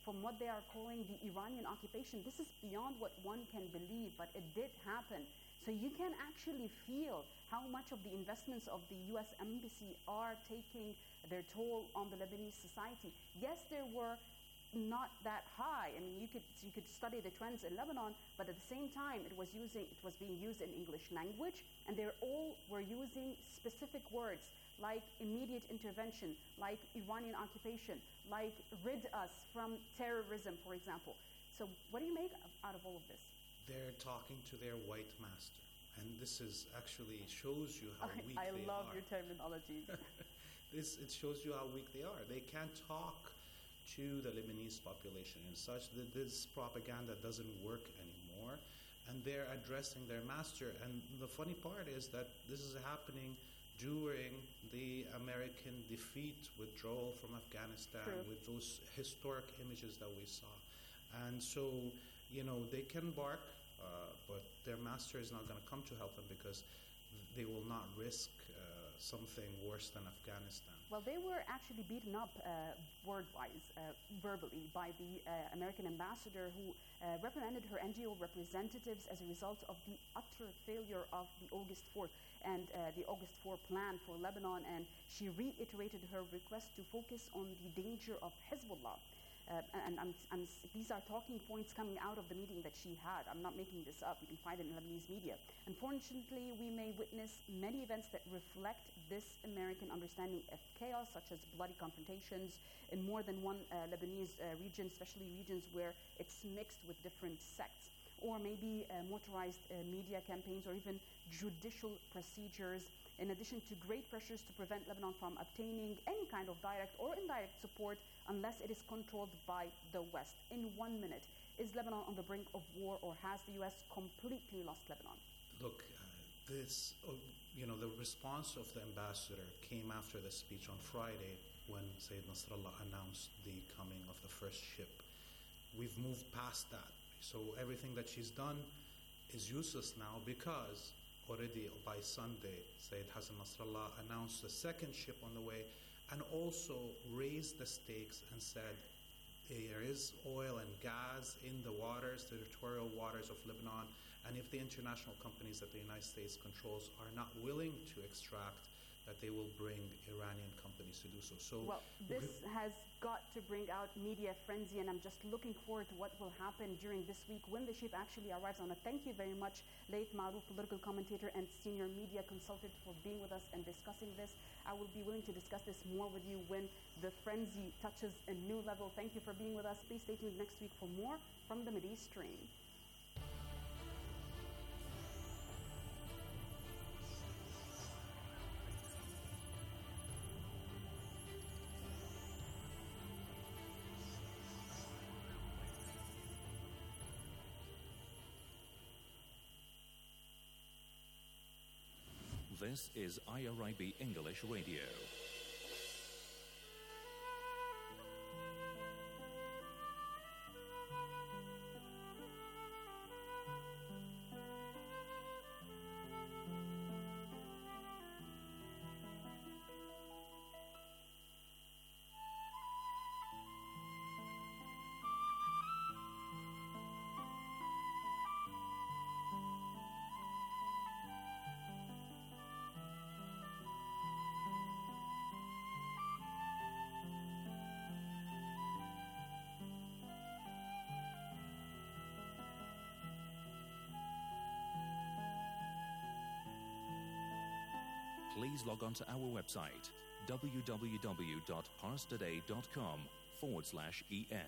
from what they are calling the Iranian occupation. This is beyond what one can believe, but it did happen. So you can actually feel how much of the investments of the U S Embassy are taking their toll on the Lebanese society. Yes, there were not that high. I mean, you could you could study the trends in Lebanon, but at the same time, it was using it was being used in English language, and they all were using specific words like immediate intervention, like Iranian occupation, like rid us from terrorism, for example. So, what do you make out of all of this? They're talking to their white master, and this is actually shows you how I, weak I they love are. your terminology. This it shows you how weak they are. They can't talk to the Lebanese population and such that this propaganda doesn't work anymore, and they're addressing their master. And the funny part is that this is happening during the American defeat, withdrawal from Afghanistan, True. with those historic images that we saw. And so, you know, they can bark, uh, but their master is not going to come to help them because they will not risk uh, something worse than Afghanistan. Well, they were actually beaten up uh, word-wise, uh, verbally, by the uh, American ambassador who uh, reprimanded her N G O representatives as a result of the utter failure of the August fourth and uh, the August fourth plan for Lebanon, and she reiterated her request to focus on the danger of Hezbollah. Uh, and I'm, I'm, these are talking points coming out of the meeting that she had. I'm not making this up. You can find it in Lebanese media. Unfortunately, we may witness many events that reflect this American understanding of chaos, such as bloody confrontations in more than one uh, Lebanese uh, region, especially regions where it's mixed with different sects, or maybe uh, motorized uh, media campaigns, or even judicial procedures, in addition to great pressures to prevent Lebanon from obtaining any kind of direct or indirect support unless it is controlled by the West. In one minute, is Lebanon on the brink of war, or has the U S completely lost Lebanon? Look, uh, this, uh, you know, the response of the ambassador came after the speech on Friday when Sayyid Nasrallah announced the coming of the first ship. We've moved past that. So everything that she's done is useless now because already by Sunday, Sayyid Hassan Nasrallah announced the second ship on the way and also raised the stakes and said there is oil and gas in the waters, territorial waters of Lebanon, and if the international companies that the United States controls are not willing to extract, that they will bring Iranian companies to do so. So, well, this has got to bring out media frenzy, and I'm just looking forward to what will happen during this week when the ship actually arrives. I want to thank you very much, Laith Marouf, political commentator and senior media consultant, for being with us and discussing this. I will be willing to discuss this more with you when the frenzy touches a new level. Thank you for being with us. Please stay tuned next week for more from the Mideast Stream. This is I R I B English Radio. Please log on to our website, w w w dot pars today dot com forward slash E N.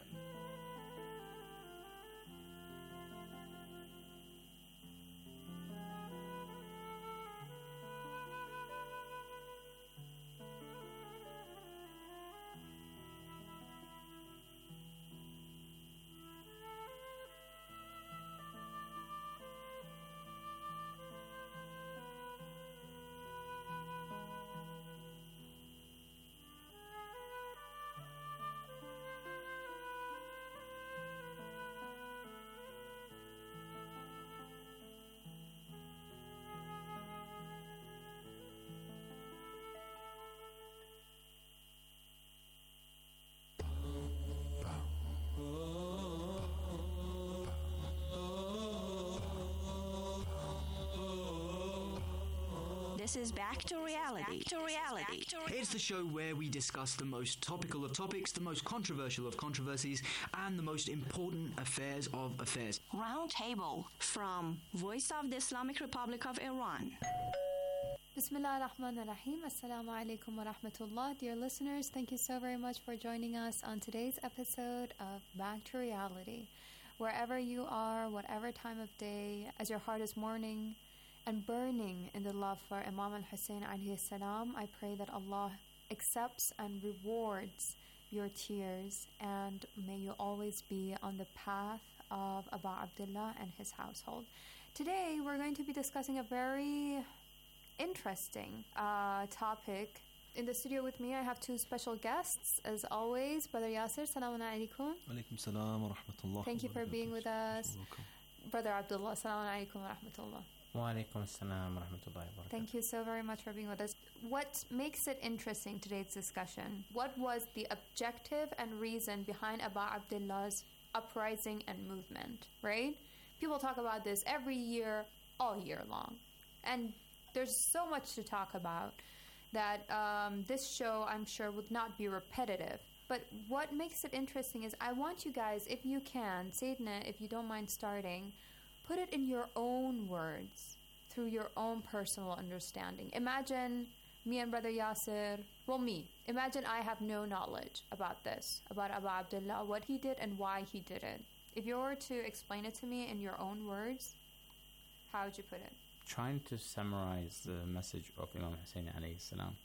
This is Back to Reality. Back to Reality. It's the show where we discuss the most topical of topics, the most controversial of controversies, and the most important affairs of affairs. Roundtable from Voice of the Islamic Republic of Iran. Bismillah ar-Rahman ar-Rahim. Assalamu alaikum wa rahmatullah. Dear listeners, thank you so very much for joining us on today's episode of Back to Reality. Wherever you are, whatever time of day, as your heart is mourning and burning in the love for Imam al-Hussein alayhi salam, I pray that Allah accepts and rewards your tears, and may you always be on the path of Abu Abdullah and his household. Today, we're going to be discussing a very interesting uh, topic. In the studio with me, I have two special guests, as always. Brother Yasir, salamun alaikum. Alaikum salam wa rahmatullah. Thank you for being with us. Brother Abdullah, salamun alaikum wa rahmatullah. Wa alaikum salam wa rahmatullahi wa barakatuh. Thank you so very much for being with us. What makes it interesting, today's discussion? What was the objective and reason behind Abu Abdullah's uprising and movement, right? People talk about this every year, all year long. And there's so much to talk about that um, this show, I'm sure, would not be repetitive. But what makes it interesting is I want you guys, if you can, Sayyidina, if you don't mind starting, put it in your own words, through your own personal understanding. Imagine me and Brother Yasir, well, me, imagine I have no knowledge about this, about Abu Abdullah, what he did and why he did it. If you were to explain it to me in your own words, how would you put it? Trying to summarize the message of Imam Hussein alayhi salam,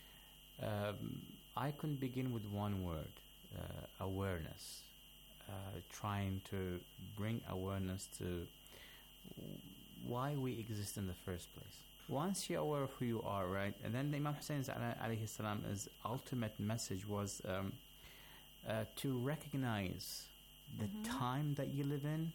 um, I can begin with one word, uh, awareness. Uh, trying to bring awareness to why we exist in the first place. Once you're aware of who you are, right, and then the Imam Hussein alayhi salam's ultimate message was um, uh, to recognize the mm-hmm. time that you live in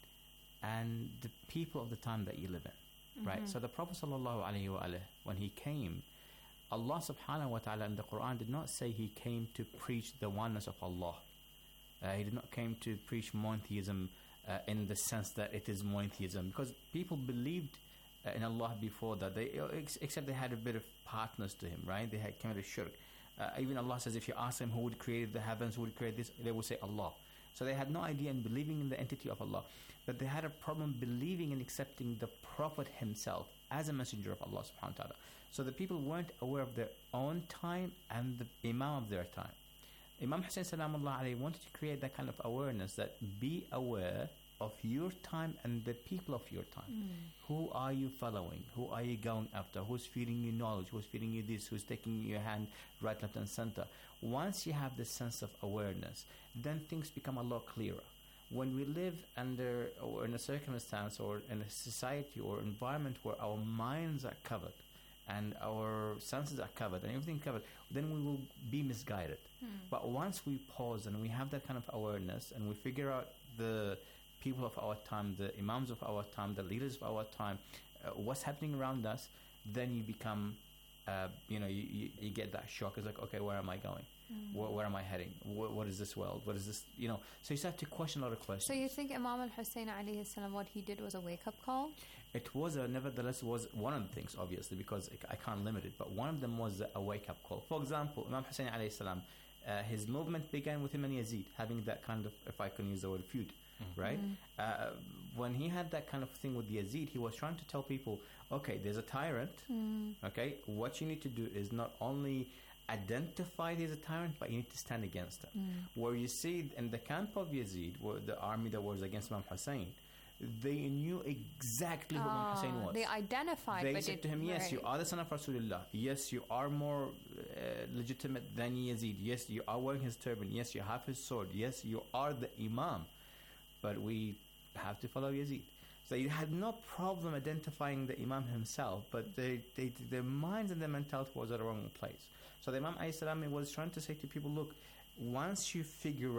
and the people of the time that you live in. Mm-hmm. Right, so the Prophet sallallahu alaihi wasallam, when he came, Allah subhanahu wa ta'ala in the Quran did not say he came to preach the oneness of Allah. Uh, he did not came to preach monotheism uh, in the sense that it is monotheism, because people believed uh, in Allah before that. They ex- except they had a bit of partners to Him, right? They had committed shirk. Uh, even Allah says, if you ask them who would create the heavens, who would create this, they would say Allah. So they had no idea in believing in the entity of Allah, but they had a problem believing and accepting the Prophet himself as a messenger of Allah subhanahu wa ta'ala. So the people weren't aware of their own time and the Imam of their time. Imam Hussein salamullah alayhi wanted to create that kind of awareness, that be aware of your time and the people of your time. Mm. Who are you following? Who are you going after? Who's feeding you knowledge? Who's feeding you this? Who's taking your hand right, left, and center? Once you have this sense of awareness, then things become a lot clearer. When we live under or in a circumstance or in a society or environment where our minds are covered and our senses are covered and everything covered, then we will be misguided. Mm. But once we pause and we have that kind of awareness and we figure out the people of our time, the imams of our time, the leaders of our time, uh, what's happening around us, then you become, uh, you know, you, you, you get that shock. It's like, okay, where am I going? Mm. Where, where am I heading? Wh- what is this world? What is this, you know? So you start to question a lot of questions. So you think Imam al-Hussein alayhi salam, what he did was a wake-up call? It was, a, nevertheless, was one of the things, obviously, because I can't limit it, but one of them was a wake-up call. For example, Imam Hussein alayhi salam, uh, his movement began with him and Yazid, having that kind of, if I can use the word, feud. Mm-hmm. Right? Mm-hmm. Uh, when he had that kind of thing with Yazid, he was trying to tell people, okay, there's a tyrant, mm. okay, what you need to do is not only identify there's a tyrant, but you need to stand against him. Mm. Where you see in the camp of Yazid, where the army that was against Imam Hussein, they knew exactly who uh, Imam Hussein was. They identified. They but said to him, yes, right. you are the son of Rasulullah. Yes, you are more uh, legitimate than Yazid. Yes, you are wearing his turban. Yes, you have his sword. Yes, you are the Imam. But we have to follow Yazid. So you had no problem identifying the Imam himself, but they, they, their minds and their mentality was at the wrong place. So the Imam alayhi salam was trying to say to people, look, once you figure out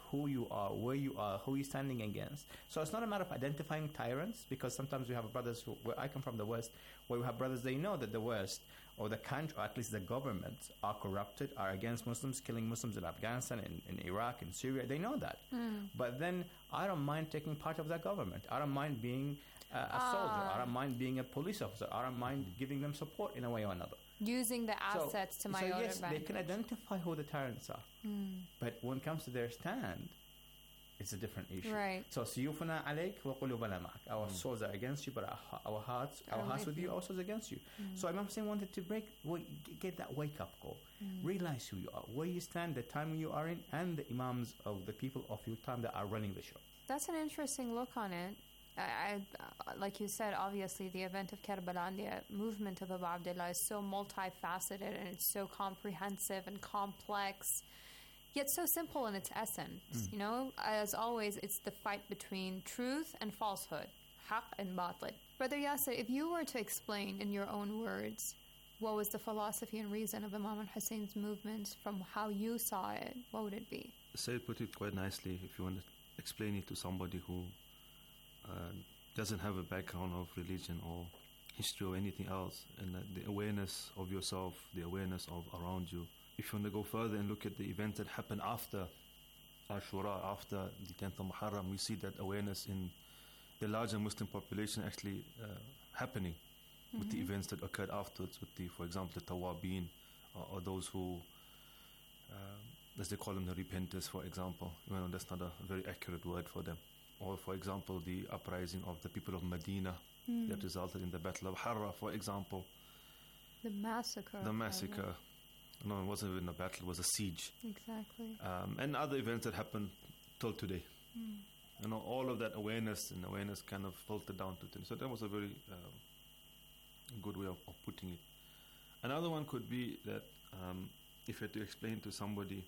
who you are, where you are, who you're standing against. So it's not a matter of identifying tyrants, because sometimes we have brothers who, where I come from, the West, where we have brothers, they know that the West or the country, or at least the government, are corrupted, are against Muslims, killing Muslims in Afghanistan, in, in Iraq, in Syria. They know that. Mm. But then I don't mind taking part of that government. I don't mind being uh, a Ah. soldier. I don't mind being a police officer. I don't mind giving them support in a way or another. Using the So- assets to my so own yes, advantage. they can identify who the tyrants are. Mm. But when it comes to their stand, it's a different issue. Right. So سيوفنا عليك وقلوبنا معك. Our swords are against you, but our, our hearts, our Are hearts with with you, you. our swords against you. Mm. So Imam Hussein wanted to break, wa- get that wake up call. Mm. Realize who you are, where you stand, the time you are in, and the imams of the people of your time that are running the show. That's an interesting look on it. I, I, uh, like you said, obviously the event of Karbala and the uh, movement of Abu Abdullah is so multifaceted and it's so comprehensive and complex, yet so simple in its essence. Mm. You know, as always, it's the fight between truth and falsehood, haq and batil. Brother Yasser, if you were to explain in your own words what was the philosophy and reason of Imam al-Hussein's movement from how you saw it, what would it be? Said put it quite nicely. If you want to explain it to somebody who uh, doesn't have a background of religion or history or anything else, and uh, the awareness of yourself, the awareness of around you. If you want to go further and look at the events that happened after Ashura, after the tenth of Muharram, we see that awareness in the larger Muslim population actually uh, happening with the Mhm. events that occurred afterwards, with the, for example, the Tawabin, or, or those who, um, as they call them, the repenters, for example. You know, that's not a very accurate word for them. Or, for example, the uprising of the people of Medina Mm. that resulted in the Battle of Harra, for example. The massacre. The of massacre. No, it wasn't even a battle, it was a siege. Karbala. Exactly. Um, and other events that happened till today. Mm. You know, all of that awareness and awareness kind of filtered down to things. So that was a very um, good way of, of putting it. Another one could be that um, if you had to explain to somebody,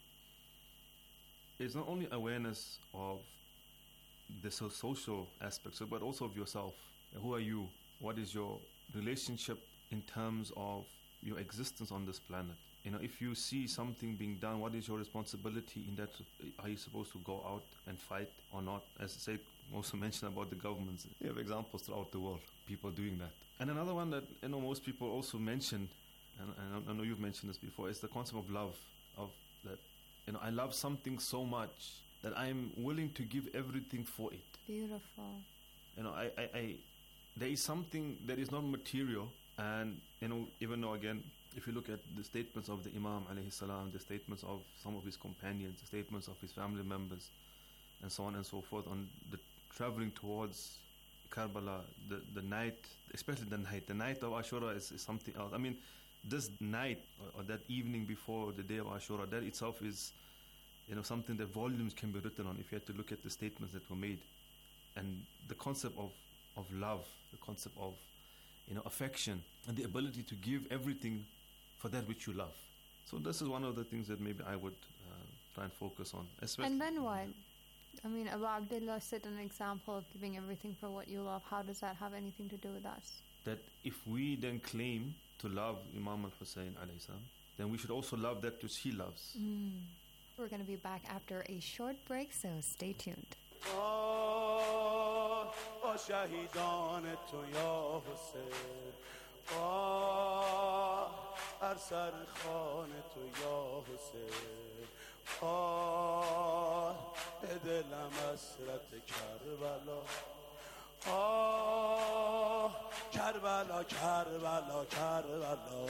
it's not only awareness of the so- social aspects, but also of yourself. Who are you? What is your relationship in terms of your existence on this planet? You know, if you see something being done, what is your responsibility in that? Are you supposed to go out and fight or not? As I say, also mentioned about the governments. You have examples throughout the world, people doing that. And another one that, you know, most people also mention, and, and I know you've mentioned this before, is the concept of love. Of that, you know, I love something so much that I'm willing to give everything for it. Beautiful. You know, I, I, I there is something that is not material, and you know, even though again, if you look at the statements of the Imam alayhi salam, the statements of some of his companions, the statements of his family members, and so on and so forth, on the traveling towards Karbala, the, the night, especially the night, the night of Ashura is, is something else. I mean, this night or, or that evening before the day of Ashura, that itself is, you know, something that volumes can be written on if you had to look at the statements that were made. And the concept of, of love, the concept of, you know, affection, and the ability to give everything for that which you love. So this is one of the things that maybe I would uh, try and focus on. Especially And then what? I mean, Abu Abdullah set an example of giving everything for what you love. How does that have anything to do with us? that if we then claim to love Imam al-Hussein alayhi salam, then we should also love that which he loves. Mm. We're going to be back after a short break, so stay tuned. آه آه شهیدان تو یا حسین آه هر سر خان تو یا حسین آه به دلم حسرت کربلا آه کربلا کربلا کربلا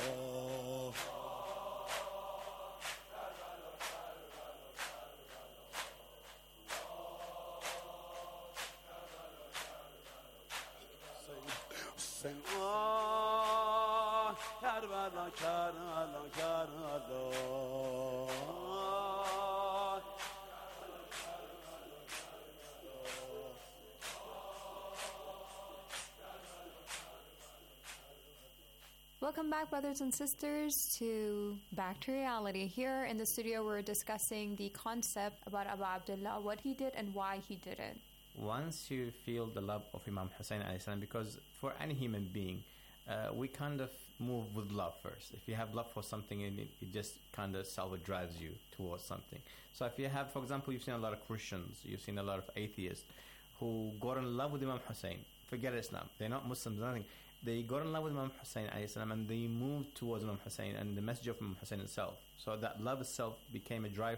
Sing ah, Karbala, Karbala, Karbala. Welcome back, brothers and sisters, to Back to Reality. Here in the studio, we're discussing the concept about Abu Abdullah, what he did and why he did it. Once you feel the love of Imam Hussein alayhi salam, because for any human being, uh, we kind of move with love first. If you have love for something, it, it just kind of self drives you towards something. So if you have, for example, you've seen a lot of Christians, you've seen a lot of atheists who got in love with Imam Hussein. Forget Islam. They're not Muslims, nothing. They got in love with Imam Hussein alayhi salam, and they moved towards Imam Hussein and the message of Imam Hussein itself. So that love itself became a drive